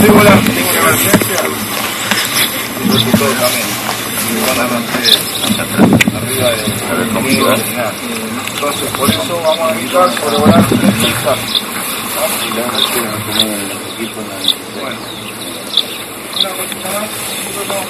tengo una emergencia, y todo también. Arriba del conmigo, nada. Entonces, por eso vamos a evitar sobrevolar el paisaje. Y la verdad es que nos ponemos en los equipos. Bueno, una cosita más, nosotros estamos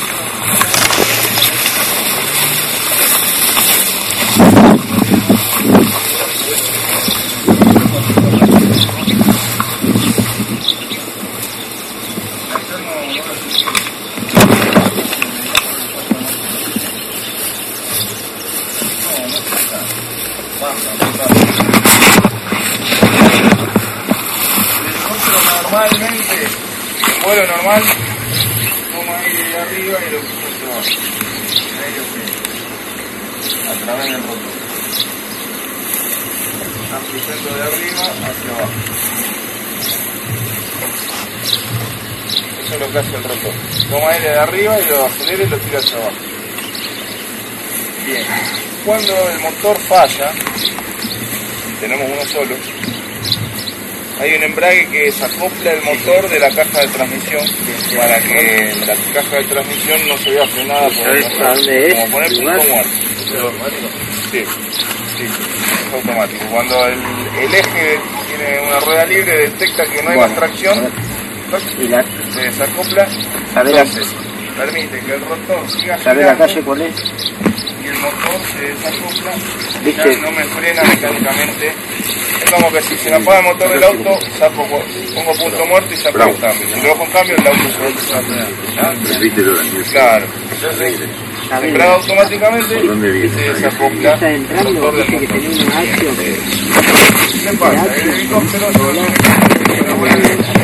normalmente, en vuelo normal, toma aire de arriba y lo puso hacia abajo. A través del rotor. Amplificando de arriba hacia abajo. Eso es lo que hace el rotor. Toma aire de arriba y lo acelera y lo tira hacia abajo. Bien. Cuando el motor falla, tenemos uno solo, hay un embrague que desacopla el motor de la caja de transmisión para que la caja de transmisión no se vea frenada por el motor. Como poner punto muerto. Sí, es automático. Cuando el eje tiene una rueda libre, detecta que no hay más tracción, se desacopla, entonces permite que el rotor siga girando. ¿Sabe la calle cuál es? Y el motor se desacopla, ya no me frena mecánicamente. Es como que si se me apaga el motor del auto, pongo punto muerto y saco el cambio. Si lo dejo en cambio, el auto se va a frenar. Claro. Se frena automáticamente y se desacopla el motor del motor. ¿Qué pasa? El helicóptero no es una buena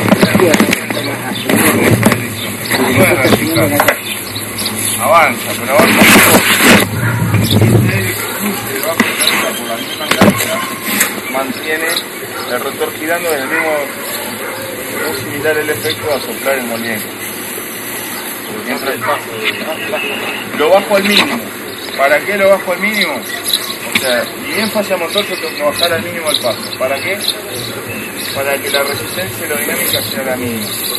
avanza, pero avanza por la misma carga, mantiene el rotor girando en el mismo, es similar el efecto a soplar el moliente. Lo bajo al mínimo. ¿Para qué lo bajo al mínimo? O sea, ni bien falla el motor, yo tengo que bajar al mínimo el paso. ¿Para qué? Para que la resistencia aerodinámica sea la mínima.